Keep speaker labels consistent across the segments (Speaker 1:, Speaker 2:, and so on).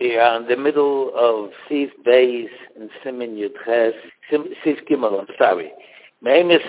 Speaker 1: We are in the middle of Sif Beis and Siman Yudches, Sif Gimel, I'm sorry. When is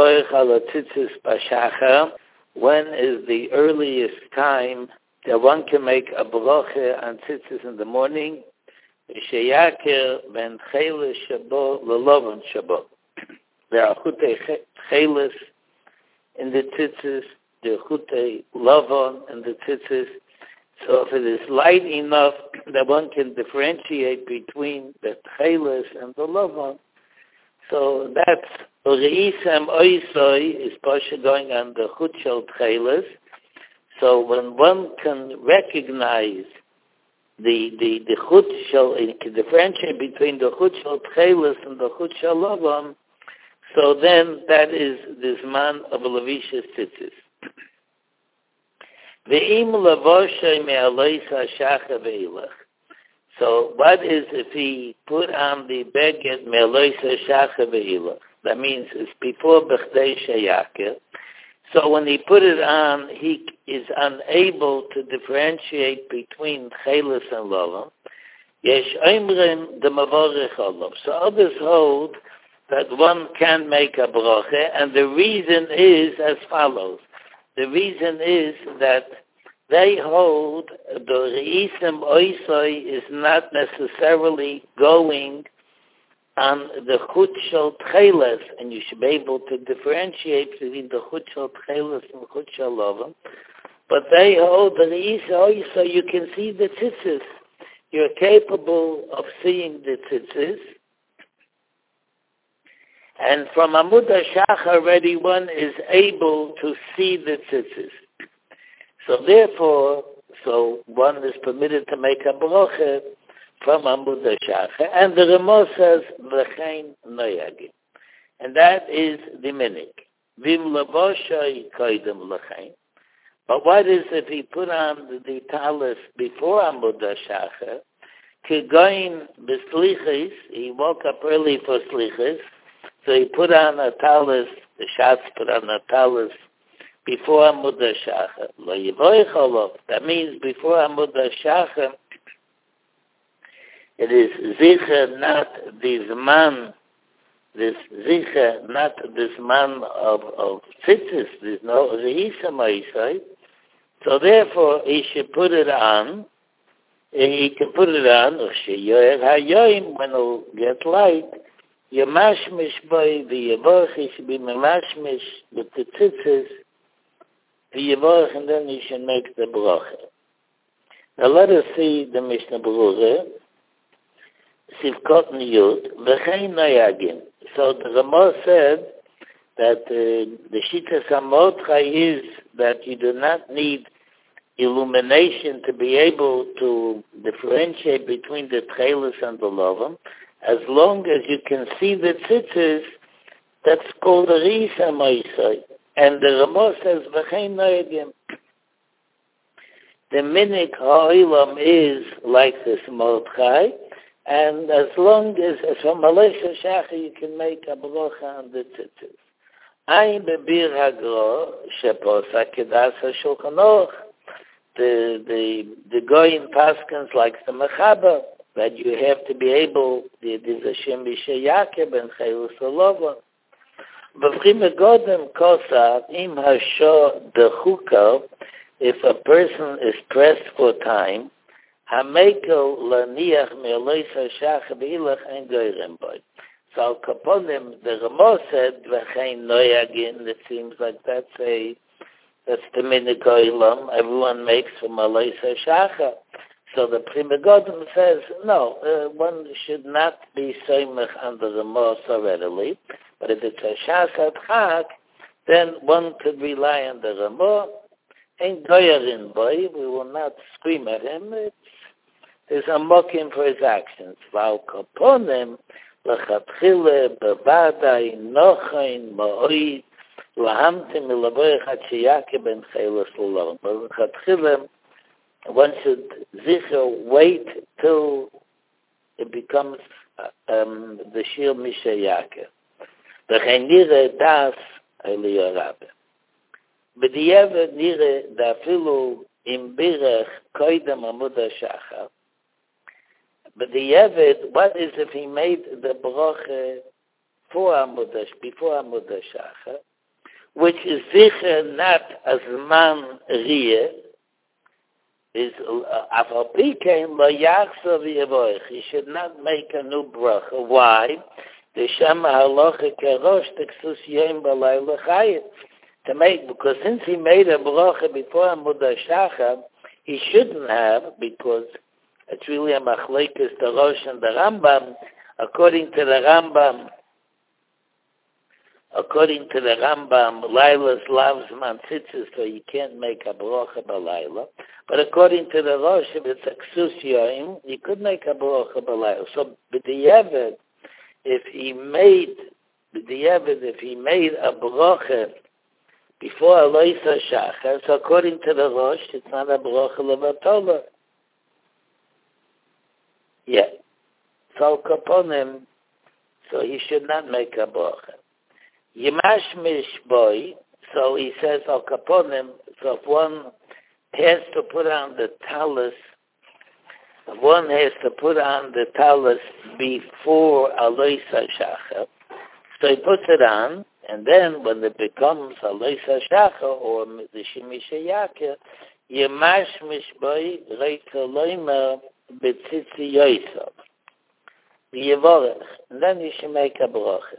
Speaker 1: the earliest time that one can make a bracha on tzitzis in the morning? Sheyakir ben cheles shabo lelovan shabo. There are chutei cheles in the tzitzis, there are chutei lavon in the tzitzis. So if it is light enough that one can differentiate between the cheles and the lavon, so that's reisem oisoi is pasha going on the chut shel cheles. So when one can recognize the chut shel, can differentiate between the chut shel cheles and the chut shel lavon, so then that is the zman of a levishes tzitzis. So what is if he put on the beged me'aloisa shacha ve'ilach? That means it's before b'chdei sheyakir. So when he put it on, he is unable to differentiate between cheles and lavam. Yesh oimrim de mavorech olav. So others hold that one can make a bracha, and the reason is as follows. The reason is that they hold the re'isim oisoi is not necessarily going on the chut shel tcheles, and you should be able to differentiate between the chut shel tcheles and chut shel lavon. But they hold the re'isim oisoi, you can see the tzitzis. You're capable of seeing the tzitzis. And from Amud HaShach already one is able to see the tzitzis. So therefore, one is permitted to make a bracha from Amud HaShach. And the Ramah says, V'chein noyagim. And that is the minik. Vim lavoshay koidem l'chein. But what is if he put on the talis before Amud HaShach? Kigoin b'slichis, he woke up early for slichis, so he put on a talis, the Shatz put on a talis before Amud HaShach. Lo yivoich olav. That means before Amud HaShach, it is zicher, not this man, this zicher, not this man of tzitzis. There's no reisam oisai. So therefore, he should put it on. He can put it on, when it'll get light, Yamashmish by the Yavorch, he should be Mamashmish with the tzitzis, the Yavorch, and then he should make the bracha. Now let us see the Mishnah Berurah, Sivkot Niyut, V'chein Noyagim. So the Ramah said that the Shittas HaMordchai is that you do not need illumination to be able to differentiate between the tcheles and the lavam. As long as you can see the tzitzis, that's called a risa ma'isai. And the Ramah says, V'chein noyagim. The minik ha'olam is like this Mordechai, and as long as from Malaysia Shacha you can make a bracha on the tzitzis. Ein bebir hagro sheposa kedas ha'shulchan aruch. The Goyin Paskins like the Mechaber, that you have to be able, there's a Shem B'Sheyakir ben Cheles Lavon. B'Vchim Godem Kosav, Im Hasho Dechuka, if a person is pressed for time, Hamekel Laniach Me'alois HaShach B'Ilach Ein Goyrem Boy. So Kaponim, the Ramah said, V'chein Noyagin, it seems like that's the minik olam. Everyone makes from Alois HaShacha. So the Pri Megadim says, no, one should not be soymech under the Ramah so readily. But if it's a Shas Chak, then one could rely on the Ramah. Ain't goyerin boy, we will not scream at him. There's a mocking for his actions. Val kaponim, lechatchile, bevadai, nochain, ma'oid, lahamtim, ilaboich, hatshiyake, ben cheles l'lom. But lechatchile, one should zicher wait till it becomes the shir mishayake. V'chein nire das eliyorabe. B'diavad nire da afilu im birach koidem amud hashachar. But the Yevid, what is if he made the bracha before Amud Shachar, which is sicher not as man riyeh, is afalpikein lo yachsav yevoich. He should not make a new bracha. Why? The shema halacha kerosh teksus yom b'layla chayit. To make, because since he made a bracha before Amud Shachar, he shouldn't have, because it's really a machlekes the Rosh and the Rambam. According to the Rambam, Laila's loves man tzitzis, so you can't make a bracha b'Laila. But according to the Rosh, if it's a ksus yoim, you could make a bracha b'Laila. So b'diavad, if he made a bracha before Aloisa Shachar, so according to the Rosh, it's not a bracha levatola. Yeah. So kaponim, so he should not make a bracha. Yimashmish boy, so he says al kaponim, so if one has to put on the talus, before Aloisa Shachar, so he puts it on, and then when it becomes Aloisa Shachar or the Shemisha Yakir, Yimashmish boy, Reitaloimer, Betzitzi Yosef, Yevorech, and then you should make a bracha.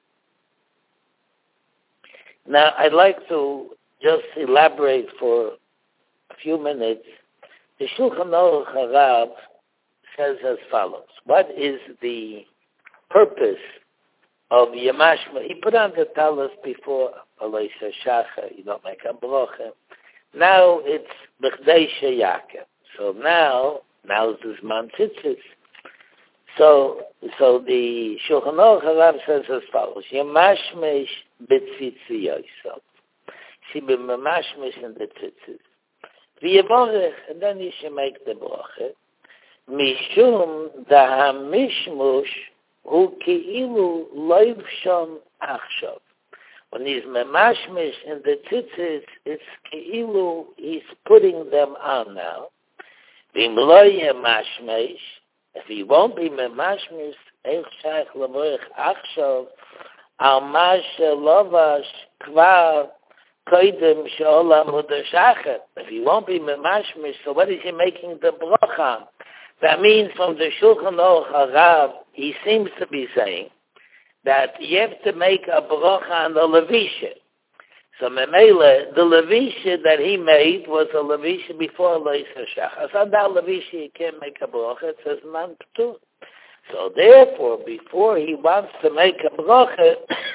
Speaker 1: Now, I'd like to just elaborate for a few minutes. The Shulchan Aruch Harav says as follows. What is the purpose of Yamashma? He put on the talus before Aloisa Shachar. You don't make a bracha. Now it's B'chdei Sheyakeh. So now it's man tzitzis. So the Shulchan Aruch Harav says as follows: Yamashmesh b'tzitzi yoysav. She be mamashmesh in the tzitzis. V'yevorech, and then you should make the bracha. Mishum da hamishmush hu ki'ilu loivshon achshav. When he's mamashmesh in the tzitzis, it's ki'ilu, he's putting them on now. V'im lo yamashmesh, if he won't be memashmis, eich shaykh levoich achshav, al mash lovash kvar koidem she'olam Amud Shachar. If he won't be memashmis, so what is he making the bracha? That means from the Shulchan Aruch Harav, he seems to be saying that you have to make a bracha on the levisha. So Memele, the levisha that he made was a levisha before Aloisa Shachar. So on that levisha he can't make a bracha. It says man p'tur. So therefore, before he wants to make a bracha,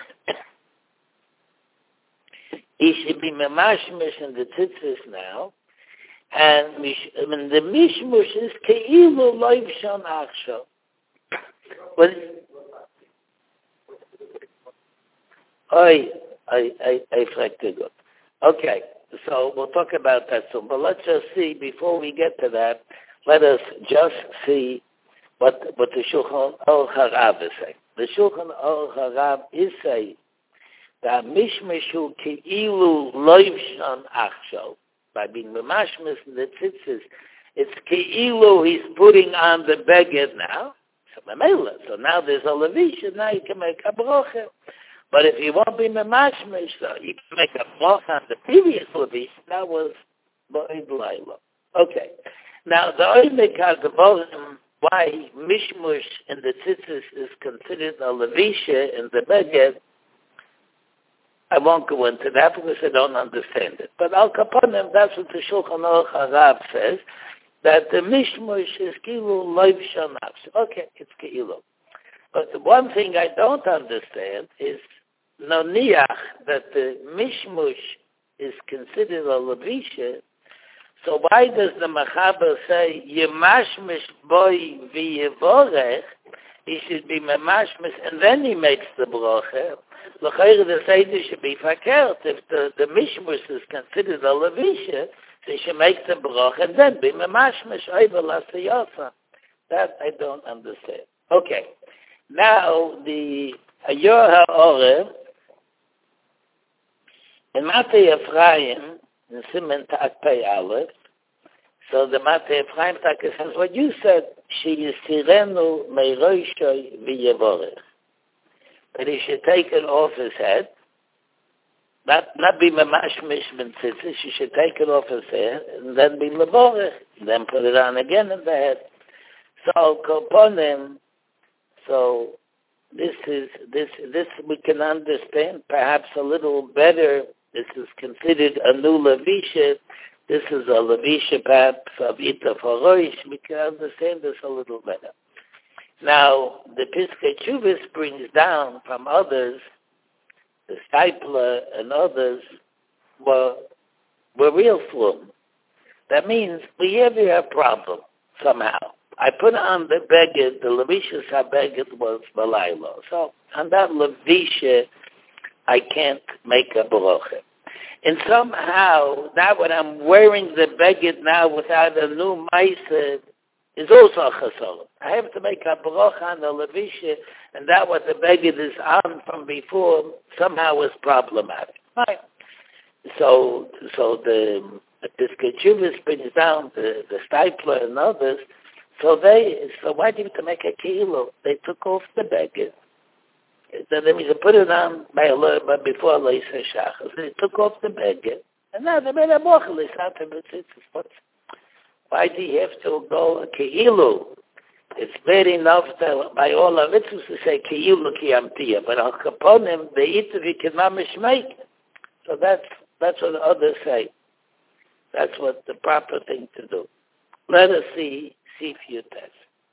Speaker 1: he should be memashmish in the tzitzis now, and the mishmush is keilu loivshon achshav. I fragte gut. Okay, so we'll talk about that soon. But let's just see, before we get to that, let us just see what the Shulchan Aruch Harav is saying. The Shulchan Aruch Harav is saying that mishmishu keilu loivshon achshav, by being memashmis in the tzitzis, it's keilu, he's putting on the beged now. So now there's a levisha, now you can make a bracha. But if you won't be memashmish, so you can make a bracha on the previous levish. That was Ba'id Laila. Okay. Now the Oimek HaGevorim, why mishmush in the tzitzis is considered a levisha in the beged, I won't go into that because I don't understand it. But Al Kaponim, that's what the Shulchan Aruch Harav says, that the mishmush is kilu loiv shanav. Okay, it's kilu. But the one thing I don't understand is noniach, that the mishmush is considered a levisha. So why does the Machaber say yemashmish boy v'yevorech? He should be memashmish and then he makes the bracha. L'chayr the Seder should be fakert. If the mishmush is considered a levisha, they should make the bracha and then be memashmish over l'asiyasa. That I don't understand. Okay. Now, the Ayor HaOrev, in Matei Ephraim, in Simen Ta'at Pei Aleph, So the Mate Ephraim Taka says what you said, she yistirenu meiroshoi v'yevorech. That he should take it off his head, not be memashmish ben tzitzis, she should take it off his head, and then be levorech, then put it on again in the head. So koponim, so this we can understand perhaps a little better. This is considered a new levisha. This is a levisha perhaps of Ita Foroish. We can understand this a little better. Now, the Piskei Teshuvos brings down from others, the Steipler and others were real flum. That means we have a problem somehow. I put on the beged, the levisha sabeged was Balaylo. So on that levisha, I can't make a bracha. And somehow, now when I'm wearing the beged now without a new ma'aseh, is also a chassaron. I have to make a bracha on the levisha, and that what the beged is on from before somehow is problematic. Right. So the Piskei Teshuvos brings down the Steipler and others. So why do you have to make a kilo? They took off the beged. Then we put it on before Leisa Shachas. They took off the beged, and now they made a mochel. Why do you have to go a keilu? It's bad enough that by all our mitzvahs to say keilu ki amtiya, but al kaponim the itavi can mamish make. So that's what the others say. That's what the proper thing to do. Let us see few tests.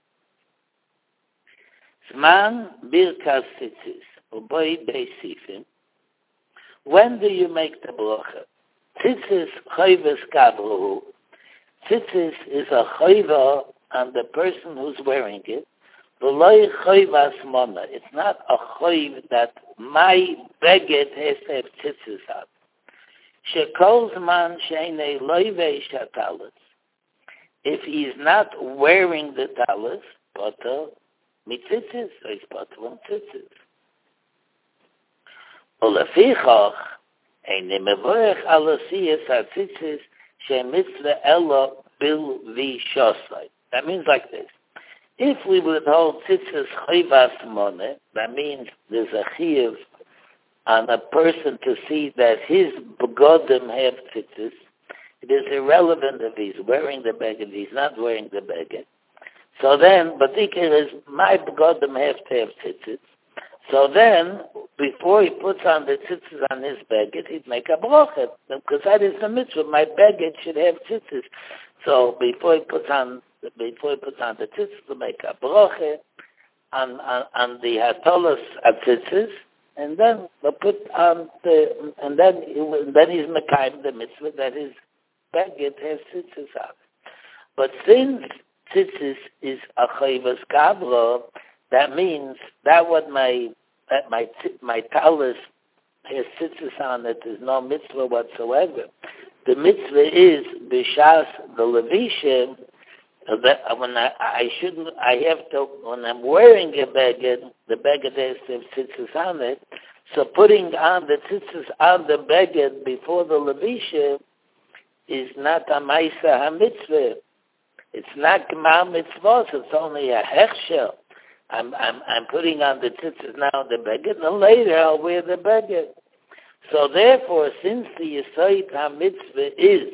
Speaker 1: Zman birkas tzitzis uboy beisifim. When do you make the bracha? Tzitzis chayvus kabruhu. Tzitzis is a chayva on the person who's wearing it. V'loy chayvas mona. It's not a chayv that my beged has to have tzitzis on. Shekol zman she'enei loyvei shatalas. If he is not wearing the talis, potter mitzitzis, so he's potter on tzitzis. Ulefichach, eine mevorech alasiyas hatzitzis shemitzvah elo bil v'shosai. That means like this. If we withhold tzitzis chayvas moneh, that means there's a chiyuv on a person to see that his begodim have tzitzis. It is irrelevant if he's wearing the beged, if he's not wearing the beged. So then, but the is my begodim have to have tzitzis. So then, before he puts on the tzitzis on his beged, he'd make a bracha, because that is the mitzvah. My beged should have tzitzis. So before he puts on the tzitzis, to make a bracha on the hatolos of tzitzis, and then we'll put on and then he's mekayim the mitzvah that is beged has tzitzis on. But since tzitzis is a chayvus kabra, that means that what my talis has tzitzis on it is no mitzvah whatsoever. The mitzvah is b'shas the levisha. That when when I'm wearing a beged, the beged has to have tzitzis on it. So putting on the tzitzis on the beged before the levisha is not a ma'isa ha-mitzvah. It's not g'mar mitzvot. It's only a hechsher. I'm putting on the tzitzis now the beged, and later I'll wear the beged. So therefore, since the yesod ha-mitzvah is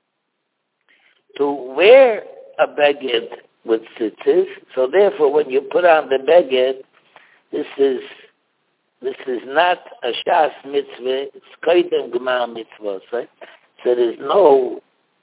Speaker 1: to wear a beged with tzitzis, so therefore when you put on the beged, this is not a shas mitzvah. It's koydem g'mar mitzvot, right? So there's no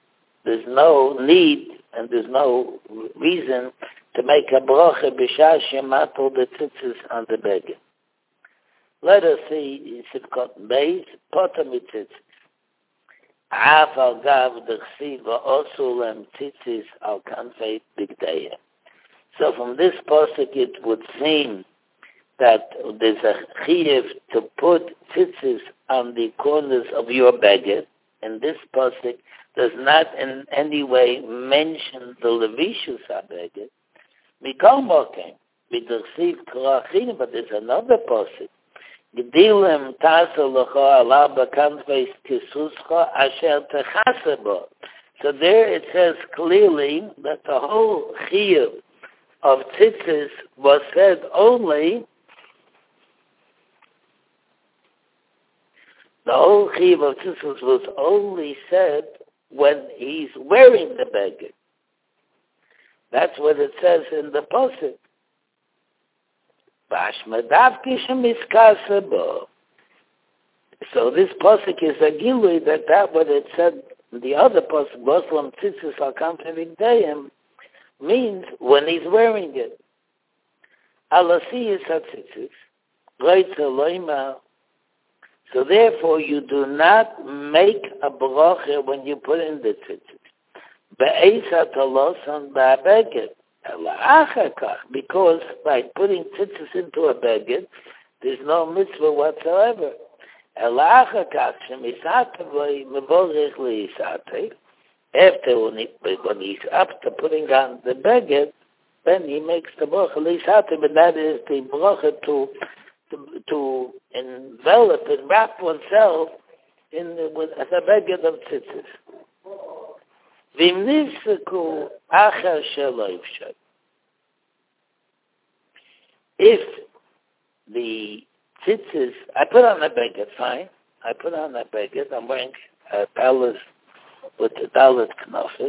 Speaker 1: need and there's no reason to make a bracha b'shas shematul the tzitzis on the beged. Let us see Sivkot Beis poter mitzitzis. Af al gav d'chsiva osulem tzitzis al kanfei bigdeya. So from this pasuk it would seem that there's a chiyuv to put tzitzis on the corners of your beged, and this pasuk does not in any way mention the levishus ha-beged. Mikol mokem b'dchsiv korachin, but there's another pasuk. G'dilem tasa l'cho ala b'kanfei tisuscha asher techase bo. So there it says clearly that the whole chiyuv of tzitzis was said only, the whole chiyuv of tzitzis was only said when he's wearing the beged. That's what it says in the pasuk. So this pasuk is a gilui that what it said in the other pasuk, Boslam tzitzis al kamtevik deyim, means when he's wearing it. Alasi is hatzitzis, reitze loima. So therefore you do not make a bracha when you put in the tzitzis. Be'ezat alosan ba'beged. Because by putting tzitzis into a beged, there's no mitzvah whatsoever. After when he's up to putting on the beged, then he makes the bracha l'isate, but that is the bracha to envelop and wrap oneself with the beged of tzitzis. If the tzitzis, I put on a beged, fine. I put on a beged. I'm wearing a talis with the dalet knofes.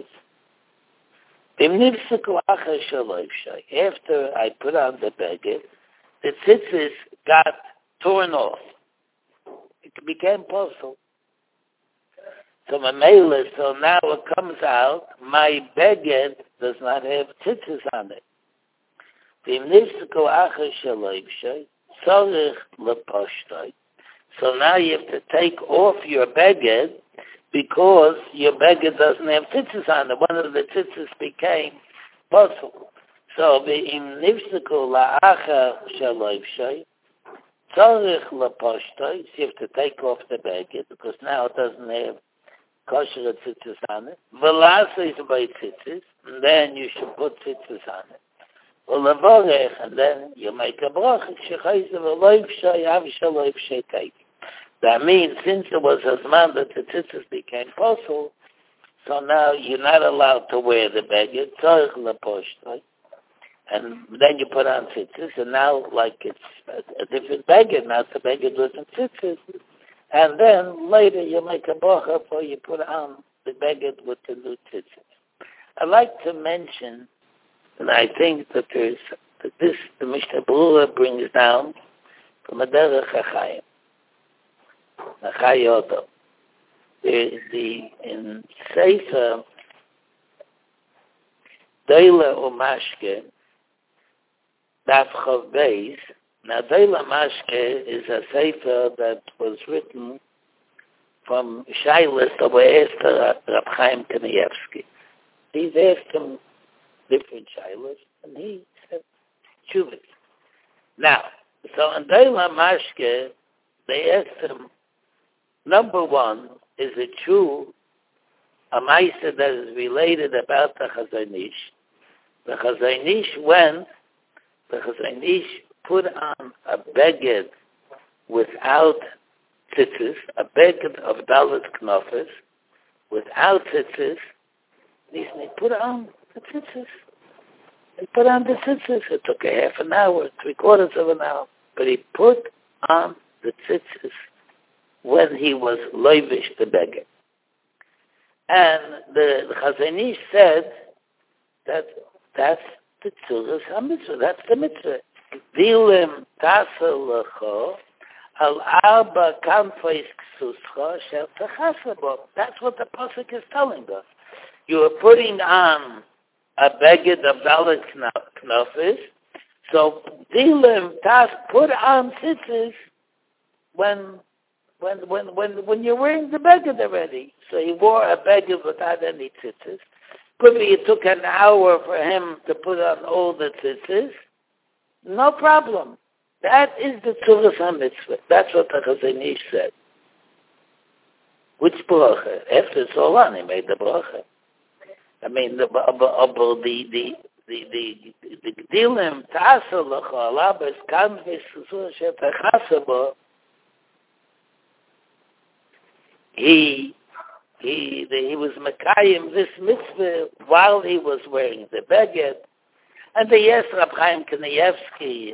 Speaker 1: After I put on the beged, the tzitzis got torn off. It became possible. So my mailer, so now it comes out, my beged does not have tzitzis on it. So now you have to take off your beged because your beged doesn't have tzitzis on it. One of the tzitzis became possible. So you have to take off the beged because now it doesn't have kosher tzitzis on it. Velasa is by tzitzis, and then you should put tzitzis on it. And then you make a bracha. That means since it was a zman that the tzitzis became possible, so now you're not allowed to wear the beged, and then you put on tzitzis, and now like it's a different beged, now it's a beged with tzitzis. And then later you make a bracha before you put on the beged with the new tzitzis. I'd like to mention, and I think that the Mishnah Berurah brings down from a derech HaChaim, HaChayodo. In Sefer Deila Umashke, Daf Chav Beis. Now, Deila Mashke is a sefer that was written from Shailas that were asked to Rab Chaim Kanievsky. He's asked him different Shailas, and he said, Chuvit. Now, so in Deila Mashke, they asked him, number one, is it true, a Maisa that is related about the Chazon Ish? The Chazon Ish put on a beged without tzitzis, a beged of dalet knofes, without tzitzis. He put on the tzitzis. He put on the tzitzis. It took a half an hour, 3/4 of an hour. But he put on the tzitzis when he was loivish the beged. And the Chazon Ish said that that's the tzuras ha-mitzvah. That's the mitzvah. Dilim taselecho al arba kanfeis ksuscha shel techasabo. That's what the pasuk is telling us. You are putting on a beged of dalet knofes. So dilim tas, put on tzitzis when you're wearing the beged already. So he wore a beged without any tzitzis. Could be it took an hour for him to put on all the tzitzis. No problem. That is the tzuras ha-mitzvah. That's what the Chazon Ish said. Which bracha? After it's all on, he made the bracha. I mean, the gdilim ta'asel lecho alabes kanves susur shetachasabo. He he was Mekayim this mitzvah while he was wearing the beged. And the yes, Rab Chaim Kanievsky,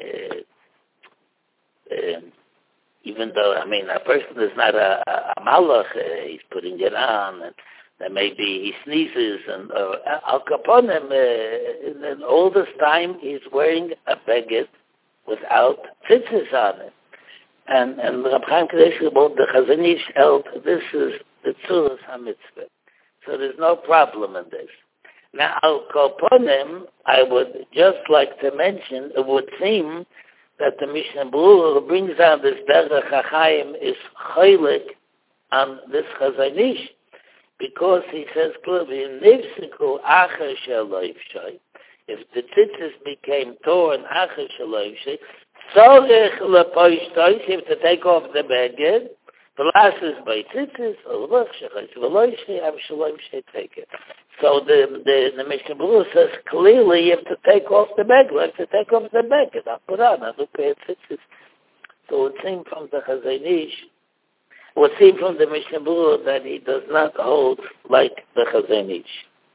Speaker 1: even though, I mean, a person is not a malach, he's putting it on, and then maybe he sneezes, and Al Kaponim, in all this time, he's wearing a beged without tzitzis on it. And Rab Chaim Kanievsky, the Chazon Ish held, this is the Tzuras HaMitzvah. So there's no problem in this. Now, Al Kaponim, I would just like to mention, it would seem that the Mishnah Berurah brings out this Derech HaChaim is chaylik on this Chazon Ish, because he says clearly, Nifsiku Acher Shaloivshay, if the tzitzis became torn Acher Shaloivshay, Tzorech Lepoishtois, you have to take off the beged, the last is by tzitzis, or Lech Shechais Veloishay, Avshaloivshay, take it. So the Mishnah Berurah says clearly you have to take off the beged. You have to take off the beged. I'll put on. I'll look at tzitzis. So it seems from the Chazon Ish, it would seem from the Mishnah Berurah that he does not hold like the Chazon Ish.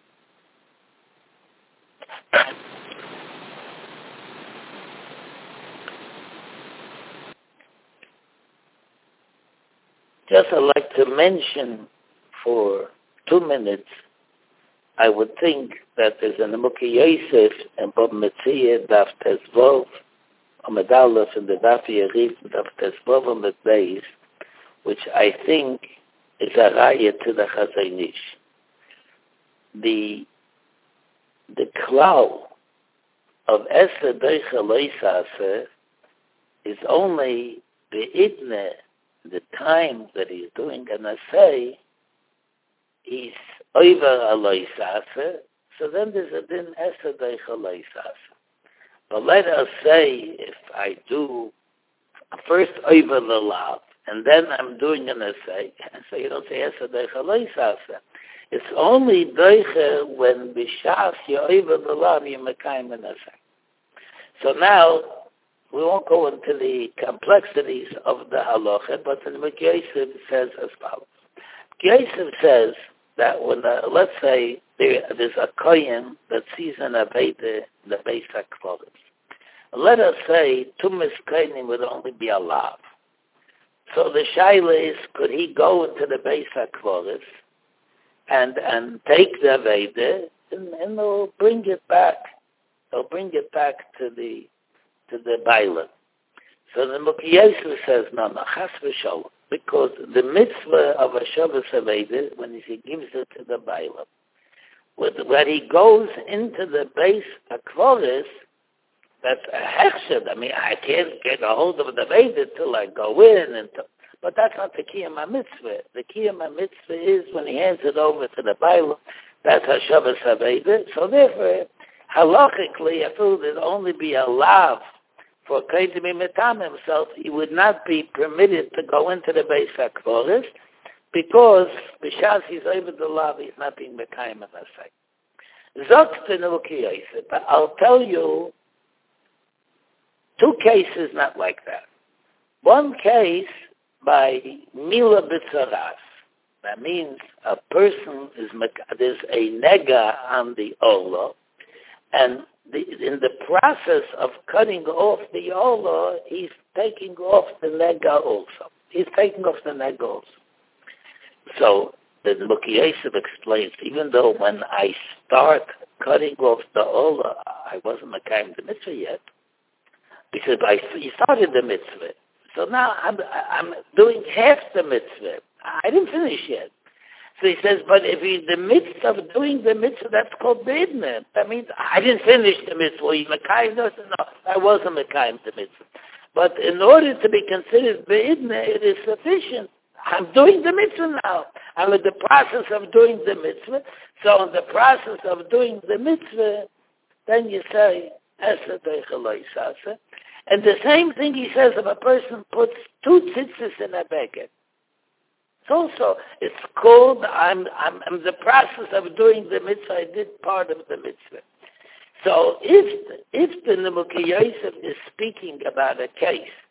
Speaker 1: Just I'd like to mention for 2 minutes, I would think that there's an Amukhi Yosef and Bob Metzia, Daf Tezvov, Amud Aleph, and the Daf Yerif, Daf Tezvov, Amud Beis, which I think is a raya to the Chazon Ish. The klal of Eser Doicha Loisase is only the idne, the time that he's doing an assay, he's over a loisase, so then there's a din Eser Doicha Loisase. But let us say if I do first over the lav, and then I'm doing an assay, so you don't say Eser Doicha Loisase. It's only Doicha when B'shas you over the lav, you mekayim an assay. So now, we won't go into the complexities of the halacha, but the Amukhi Yosef says as follows. Yosef says that when, let's say, there's a kohen that sees an aveda in the Beis HaKvoros. Let us say Tumas Kohenim would only be a lav. So the shaila is, could he go into the Beis HaKvoros and take the aveda and they'll bring it back. They'll bring it back to the Bailam. So the Amukhi Yosef says, no, chas v'sholom, because the mitzvah of a Shabbos Aveda, when he gives it to the Bailam, when he goes into the Beis HaKvoros, that's a hechshed. I mean, I can't get a hold of the Aveda till I go in, but that's not the Kiyam HaMitzvah. The Kiyam HaMitzvah is when he hands it over to the Bailam, that's a Shabbos Aveda. So therefore, halachically, I feel there'd only be a lav for Kohen to be metam himself. He would not be permitted to go into the Beis HaKvoros because b'shas he's over the lav, he's not being mekayim in a site. Zok the Amukhi Yosef, but I'll tell you 2 cases not like that. One case by Mila B'tzaras. That means a person there's a nega on the ola, and in the process of cutting off the ola, he's taking off the nega also. He's taking off the nega also. So the Amukhi Yosef explains, even though when I start cutting off the ola, I wasn't mekayim the mitzvah yet, because he started the mitzvah. So now I'm doing half the mitzvah. I didn't finish yet. So he says, but if he's in the midst of doing the mitzvah, that's called beidna. That means I didn't finish the mitzvah. Well, you mekayim? No, I wasn't mekayim the mitzvah. But in order to be considered beidna, it is sufficient. I'm doing the mitzvah now. I'm in the process of doing the mitzvah. So in the process of doing the mitzvah, then you say, Eser Doicha Loisase. And the same thing he says if a person puts 2 tzitzis in a beged. Also, it's called, I'm the process of doing the mitzvah, I did part of the mitzvah. So if the Amukhi Yosef is speaking about a case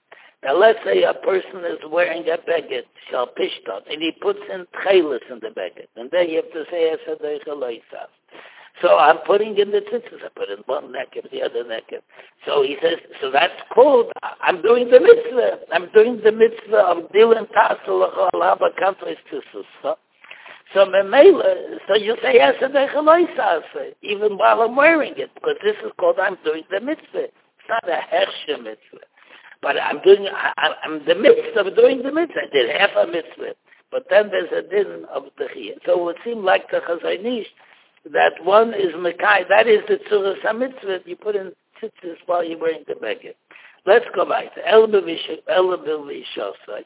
Speaker 1: Now let's say a person is wearing a beged, shal pishtot, and he puts in tchelis in the beged, and then you have to say esadei chaloisas. So I'm putting in the tzitzis. I put in one nekev, the other nekev. So he says, so that's called, I'm doing the mitzvah. I'm doing the mitzvah of dilin tassel alaba kantois tzitzis. So memela, so you say esadei chaloisas, even while I'm wearing it, because this is called I'm doing the mitzvah. It's not a hershe mitzvah. But I'm in the midst of doing the mitzvah. I did half a mitzvah. But then there's a din of the chiyah. So it would seem like the Chazon Ish that one is Mekai, that is the Tzuras HaMitzvah, you put in tzitzis while you're wearing the beged. Let's go back to El B'Vishosai.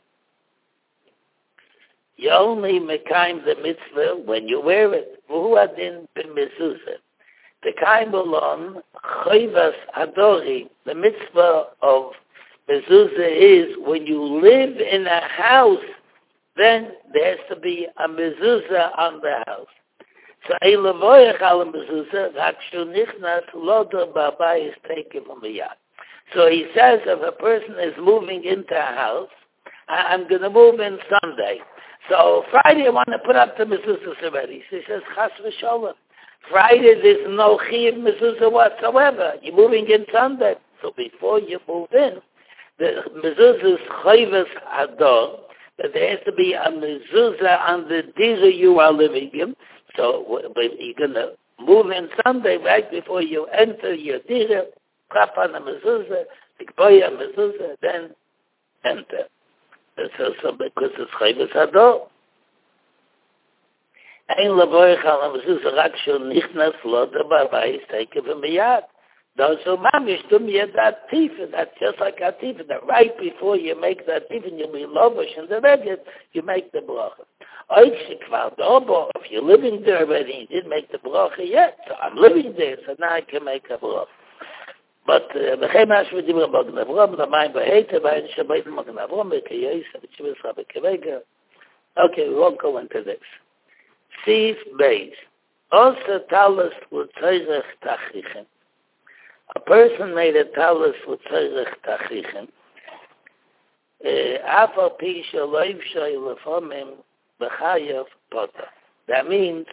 Speaker 1: You only Mekayim the mitzvah when you wear it. V'hu adin b'mezuzah. The Kaim alone, Choivas Adori, the mitzvah of mezuzah is when you live in a house, then there has to be a mezuzah on the house. So Eilavoyach al mezuzah, Rakshu Nichnas Lodo Baba is taken from the yard. So he says if a person is moving into a house, I'm going to move in Sunday. So Friday I want to put up the mezuzah already. So he says, Chas v'sholem. Friday there's no chiyuv mezuzah whatsoever. You're moving in Sunday. So before you move in, the mezuzah is chayvas ador, that there has to be a mezuzah on the dira you are living in. So you're going to move in Sunday right before you enter your dira, clap on the mezuzah, tikboy a mezuzah, then enter. So because it's chayvas ador. Ein lavoich al mezuzah rak shel nichnas lo davar ba'is taken from miyad. Those who mamish do me that tifin, that's just like a tifin, that right before you make that tifin, you'll be lovish in the regget, you make the bracha. If you're living there already, you didn't make the bracha yet, so I'm living there, so now I can make a bracha. But okay, we won't go into this. Sif Beis. Also talus l'tzorech tachrichen. A person made a talus l'tzorech tachrichen. Afal pi shaloiv shoy lefomim b'chayav pota. That means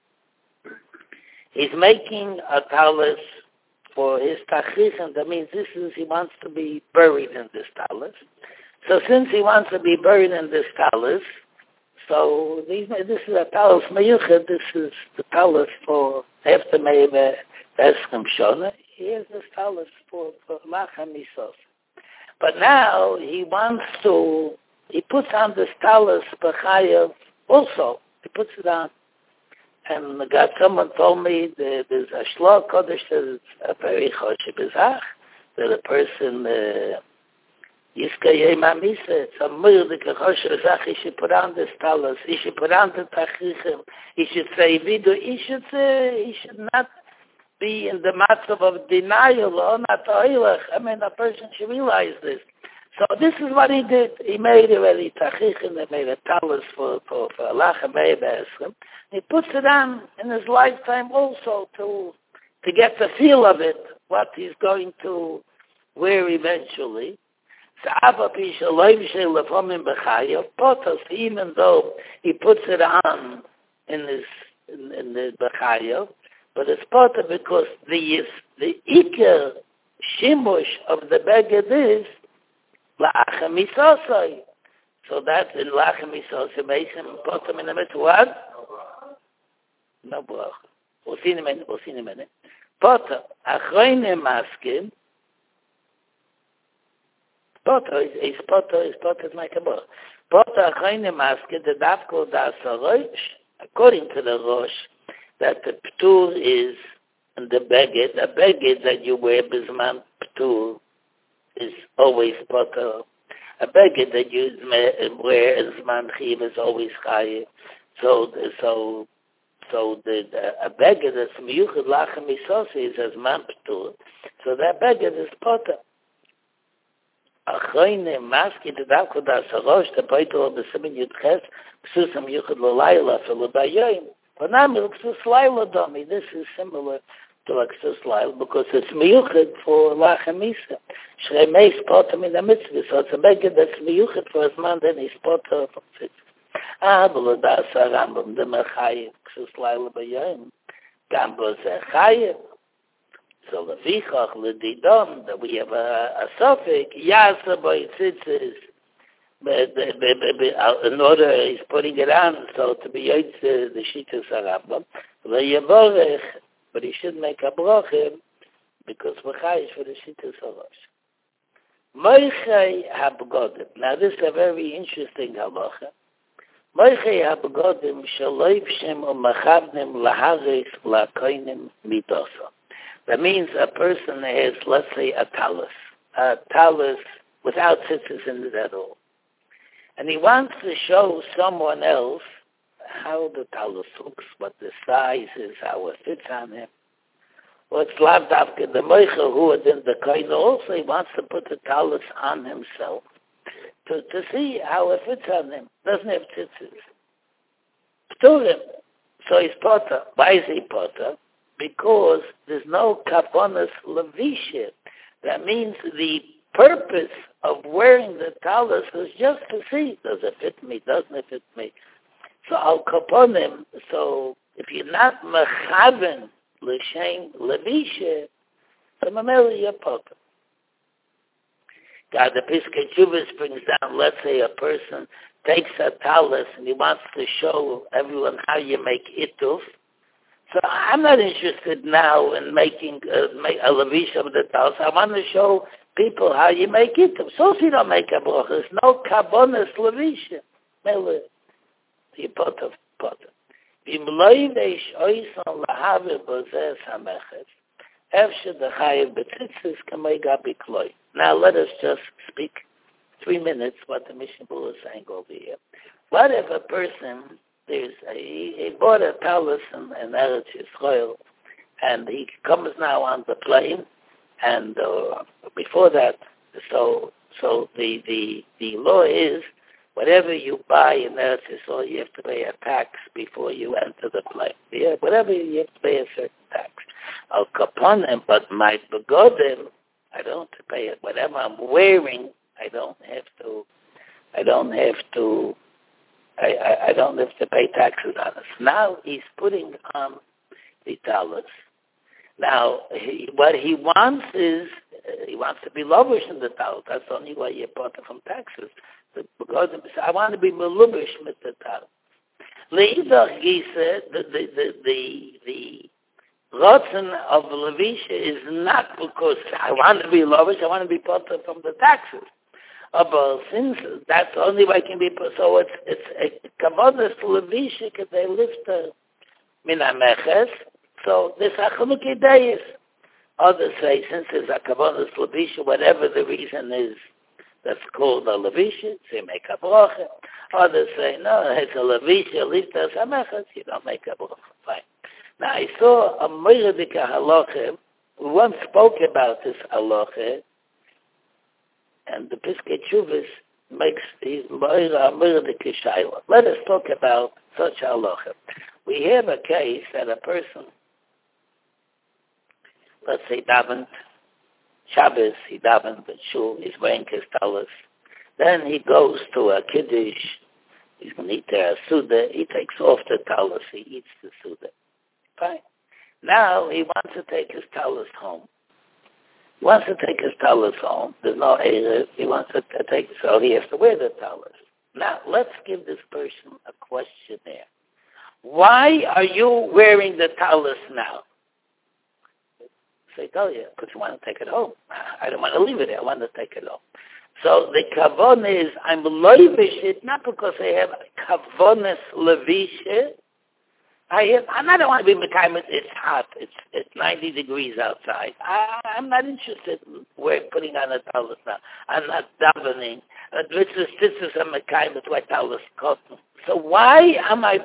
Speaker 1: he's making a talus for his tachrichen. That means he wants to be buried in this talus. So since he wants to be buried in this talus, so this is a talus meyuchet. This is the talus for after Meive Eschem Shona. Here's this talus for Lachem Misos. But now he puts on this talus b'chayav also. He puts it on. And someone told me that there's a shlok kodesh that is a very choshev bezach, that a person Yiskayei Mamisa, it's a murder, he should put on this talus, he should put on the tachrichim, he should say vidu, he should not be in the matzav of denial, or not oilach. I mean, a person should realize this. So this is what he did. He made already tachrichim, he made a talus for Lachem Meiv Eschem. He puts it on in his lifetime also to get the feel of it, what he's going to wear eventually. Even though he puts it on in the B'chayav, but it's potter because the ikar shimush of the beged is la'achem misosai. So that's in la'achem misosai makes him potter in the mitzvah. What? No bracha. We'll see in a minute. Potter achroine maskim. Potter is like a book. Potter achayne maske the dafko das rosh. According to the Rosh, that the ptur is in the beged. The beged that you wear bisman ptur is always potter. A beged that you wear bisman chiv is always chayiv. So a beged that's miyuchad lachem misosi is as man ptur. So that beged is potter. Achroine maske the davko das rosh the poiter of the seven yudches psusam yuchad l'layla for l'bayim. But now ksus layla domi. This is similar to Lexus Lyle because it's miyuchid for Lachem Misa. Shrei Meis Potter in the mitzvah, so it's a beggar that's miyuchid for his man, then he's Potter from mitzvah. But that's a Rambam, the Mechayim, Lexus Lyle B'Yayim. Gambos Chayim. So the Vichach, the Didom, that we have a suffix, Yasa by Tzitzis, in order, he's putting it on, so to be Yotze, the Shittas HaRambam, the Yavorech, but he should make a bracha because V'chai is for the Shittas HaRosh. Moichei HaBgodim. Now this is a very interesting halacha. Moichei HaBgodim shaloiv shem u'machavnim laharis la'koinim midosa. That means a person has, let's say, a talus without tzitzis in it at all. And he wants to show someone else how the talus looks, what the size is, how it fits on him. Well, it's lavdavka the moicha who is in the koine also. He wants to put the talus on himself to see how it fits on him. Doesn't have tzitzis. Pturim. So he's potter. Why is he potter? Because there's no kaponas levisha. That means the purpose of wearing the talus is just to see, does it fit me, doesn't it fit me? So al kaponim, so if you're not mechaven l'shem levisha, so mamela you're potter. God, the Piskei Teshuvos brings down, let's say a person takes a talus and he wants to show everyone how you make ituf. So I'm not interested now in making a levish of the talus. I want to show people how you make ituf. So if you don't make a bracha, there's no kabonas levisha. Mele, you potter. V'im lo yivesh oison lahaver bozeh samechet. Efshe dechayev betzitzis kamei gabi kloi. Now let us just speak 3 minutes what the Mishnah Berurah is saying over here. What if a person, he bought a talus in Eretz Yisrael, and he comes now on the plane, and before that, so the law is, whatever you buy in Eretz Yisrael, you have to pay a tax before you enter the plane. Yeah, whatever you have to pay a certain tax. Al kaponim, but my begodim, I don't have to pay it. Whatever I'm wearing, I don't have to pay taxes on it. Now he's putting on the talus. Now what he wants is he wants to be lavish in the talus. That's the only way you put it from taxes. Because I want to be melubish with the talus. Leidach Gisa, the rotzen of levisha is not because I want to be lavish. I want to be put from the taxes. But since that's the only way it can be put, so it's a kavodas levisha because they lift min hameches. So this achilukei deis. Others say since it's a kavodas levisha, whatever the reason is, that's called a levisha. So you make a bracha. Others say no, it's a levisha liftas hameches. You don't make a bracha. Fine. Now I saw a moiradika halacha. We once spoke about this halacha. And the Piskei Teshuvos makes his moiradika shayla. Let us talk about such halacha. We have a case that a person, let's say davened Shabbos, he davened at shul, he's wearing his talus. Then he goes to a kiddush, he's going to eat there a suda, he takes off the talus, he eats the suda. Fine. Now he wants to take his talus home. He wants to take his talus home. There's no erev. He wants to take, so he has to wear the talus. Now, let's give this person a questionnaire. Why are you wearing the talus now? So I tell you, because you want to take it home. I don't want to leave it there. I want to take it home. So the kavon is, I'm loivish it, not because I have kavonis levish. I don't want to be mekayim. It's hot. It's 90 degrees outside. I'm not interested in putting on a talus now. I'm not davening. This is a mekayim with white talus cotton. So why am I?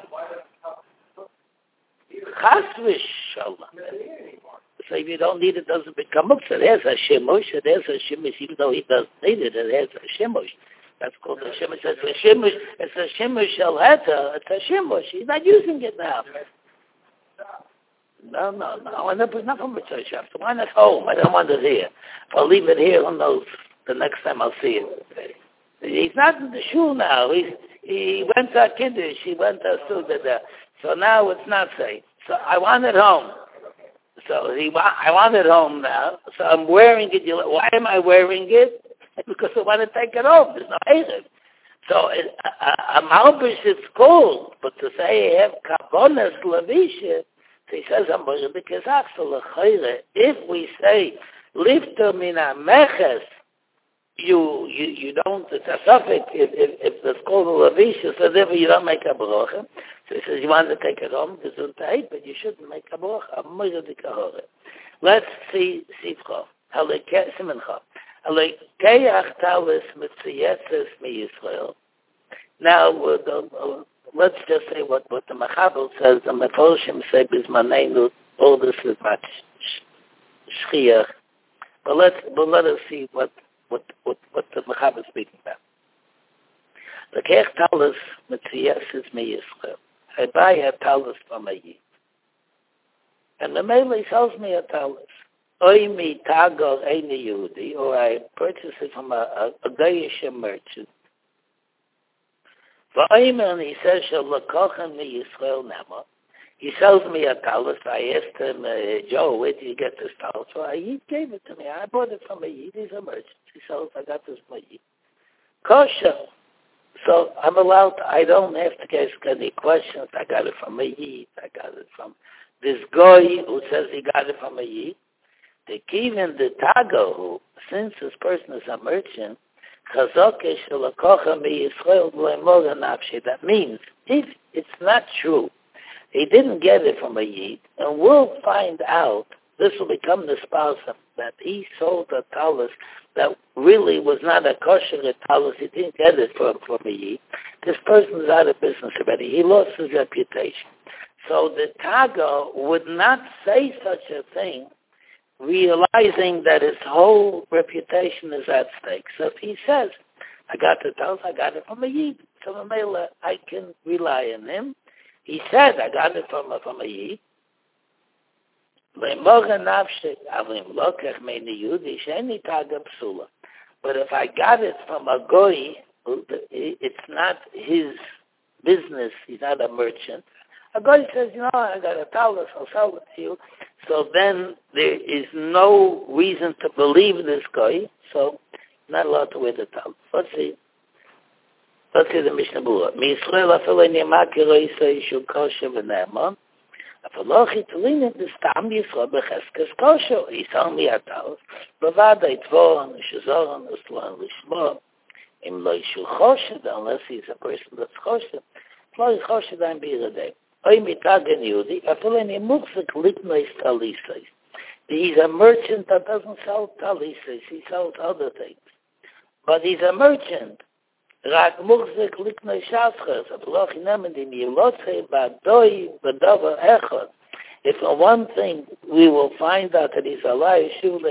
Speaker 1: Chas v'shalom. So if you don't need it, doesn't become up. So there's a shemush. Even though he doesn't need it, there's a shemush. That's called a shemush. It's a shemush shel heta. It's a shemush. He's not using it now. No. Not from the church. I have to want it home. I don't want it here. I'll leave it here. Who knows? The next time I'll see it. He's not in the shul now. He went to Kiddush. He went to Suda there. So now it's not safe. So I want it home. I want it home now. So I'm wearing it. Why am I wearing it? Because I want to take it home. There's no Erev. So a malbish is cool, but to say I have kabonas lavisha, he says I'm going to be if we say lifter mina meches, you don't. It's a suffix if it's called a lavisha, so therefore you don't make a bracha. So he says you want to take it home, but you shouldn't make a bracha. Let's see Sifcha. Simencha. Now, let's just say what the Machabel says. The Mefolshim say Bismanenu. All this is much shchiach. But let us see what the Machabel is speaking about. The Keich Talus Mitziyeses me Yisrael. I buy a talus from a Yid, and the Mele sells me a talus. Oimi Tagor Eini Yehudi, or I purchase it from a Goyish merchant. And he says, me Yisrael Nema. He sells me a talus. I asked him, Joe, where did you get this talus? So he gave it to me. I bought it from a Yid. He's a merchant. He sells, I got this from a Yid. Kosher. So I'm allowed, I don't have to ask any questions. I got it from a Yid. I got it from this guy who says he got it from a Yid. The given the Tago, who, since this person is a merchant, that means if it's not true, he didn't get it from a Yid, and we'll find out, this will become the spouse that he sold a talus that really was not a kosher talus, he didn't get it from a Yid. This person is out of business already. He lost his reputation. So the Tago would not say such a thing, realizing that his whole reputation is at stake. So if he says, I got the talus, I got it from a Yid, so I can rely on him. He said, I got it from a Yid. But if I got it from a goy, it's not his business, he's not a merchant. A guy says, I got a talus, I'll sell it to you. So then there is no reason to believe this guy, so not allowed to wear the talus. Let's see the Mishnah Berurah. Mi'Yisrael afil ein yamaki lo yisrael yishu kosher v'ne'eman. Afil lo chitulin the stam Yisrael b'cheskes kosher. Yisrael mi talus. B'vada yitvon, yishuzoron, yisloan lishmo. Im lo yishu choshed, unless he's a person that's choshed. Lo yischoshed ein b'iradei. He's a merchant that doesn't sell talises, he sells other things. But he's a merchant. If for one thing we will find out that he's a liar,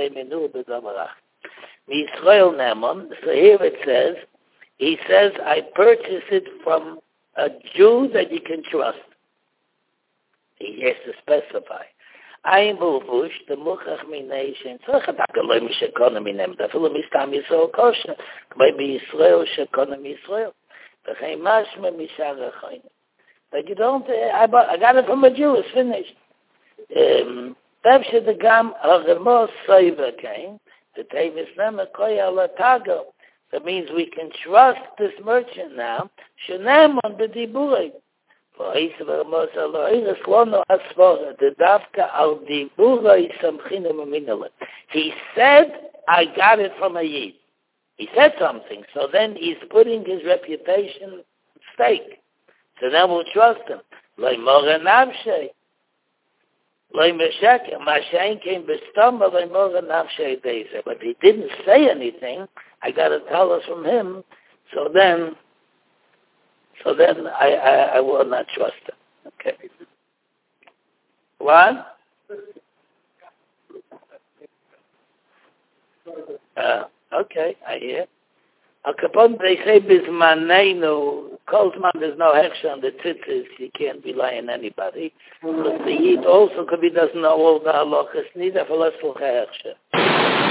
Speaker 1: so here it says, he says, I purchase it from a Jew that you can trust. He has to specify. I'm Bush, the Muchach Mination, Tzachatakaloi Mishakonim in them, the Philomistam Yisrael Kosher, maybe Israel Shakonim Israel. The Chaimashma Misharachoin. But you don't, I got it from a Jew, it's finished. Tavshe the Gam Aremos Soiva came, the Tavis Nema Koya Latago. That means we can trust this merchant now, Shenem on the Diburei. He said, I got it from a Yid. He said something, so then he's putting his reputation at stake. So then we'll trust him. But he didn't say anything. I got to tell us from him. So then I will not trust him. Okay. What? Okay, I hear. Al Capone, they say Bismanenu Kolzman, there's no hechsher on the tzitzis, you can't rely on anybody. But the Yid also could be doesn't know all the halachas, neither for less hechsher.